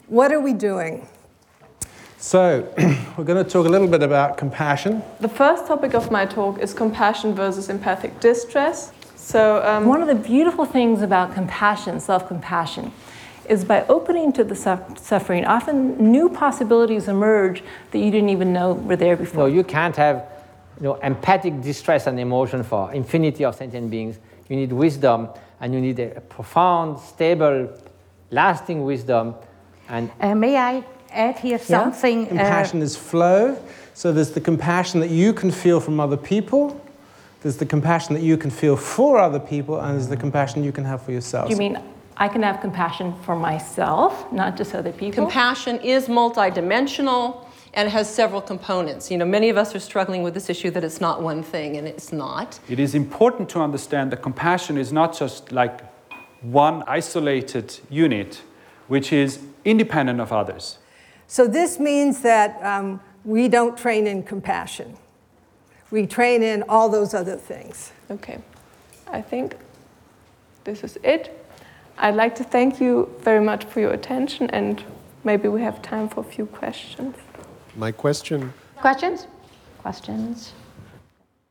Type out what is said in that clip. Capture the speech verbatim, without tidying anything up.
What are we doing? So, we're going to talk a little bit about compassion. The first topic of my talk is compassion versus empathic distress. So, um, one of the beautiful things about compassion, self-compassion, is by opening to the suffering, often new possibilities emerge that you didn't even know were there before. No, you can't have you know, empathic distress and emotion for infinity of sentient beings. You need wisdom, and you need a, a profound, stable, lasting wisdom. And uh, may I add here something? Yeah. Compassion uh, is flow. So there's the compassion that you can feel from other people. There's the compassion that you can feel for other people, and there's the compassion you can have for yourself. Do you mean I can have compassion for myself, not just other people? Compassion is multidimensional and has several components. You know, many of us are struggling with this issue that it's not one thing, and it's not. It is important to understand that compassion is not just like one isolated unit, which is independent of others. So this means that um, we don't train in compassion. We train in all those other things. Okay, I think this is it. I'd like to thank you very much for your attention, and maybe we have time for a few questions. My question. Questions? Questions?